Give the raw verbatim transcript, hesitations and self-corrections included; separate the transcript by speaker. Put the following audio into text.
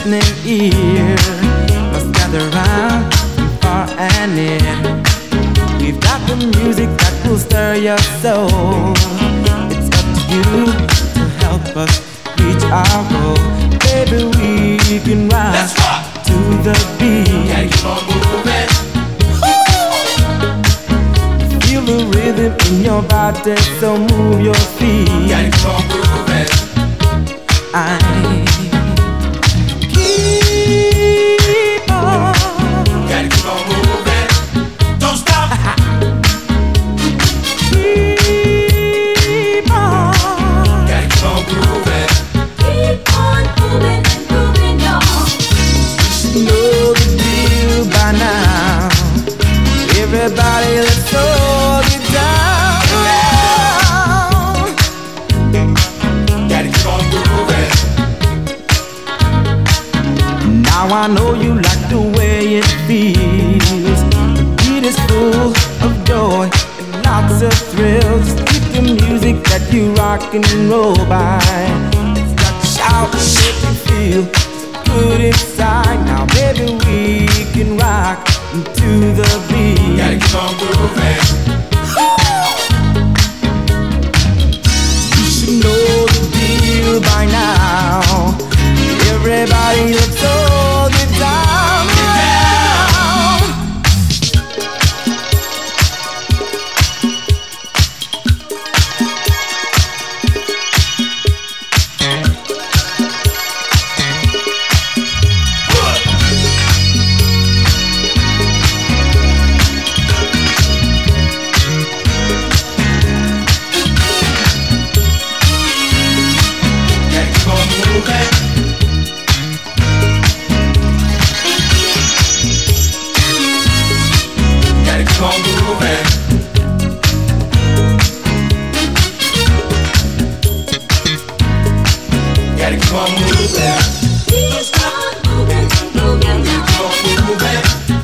Speaker 1: listening ear must gather round from far and near. We've got the music that will stir your soul. It's up to you to help us reach our goal. Baby, we can rock to the beat.
Speaker 2: Yeah, keep on moving.
Speaker 1: Feel the rhythm in your body, so move your feet.
Speaker 2: Yeah, keep on moving.
Speaker 1: I keep on.
Speaker 2: Gotta keep on moving. Don't stop.
Speaker 1: Keep on.
Speaker 2: Gotta keep on moving.
Speaker 3: Keep on moving, moving on.
Speaker 1: You know the deal by now. Everybody, let's all get down.
Speaker 2: Gotta keep on moving.
Speaker 1: Now I know you like the way it feels. The beat is full of joy and lots of thrills. Keep the music that you rock and roll by. It's got to shout and make you feel so good inside. Now baby, we can rock to the beat.
Speaker 2: Gotta keep on moving.
Speaker 1: You should know the deal by now. Everybody, let's all get down.
Speaker 2: Gotta keep on moving. Gotta keep on moving. Gotta keep on moving.
Speaker 3: Keep on moving, moving
Speaker 2: Keep
Speaker 3: on.
Speaker 2: on moving.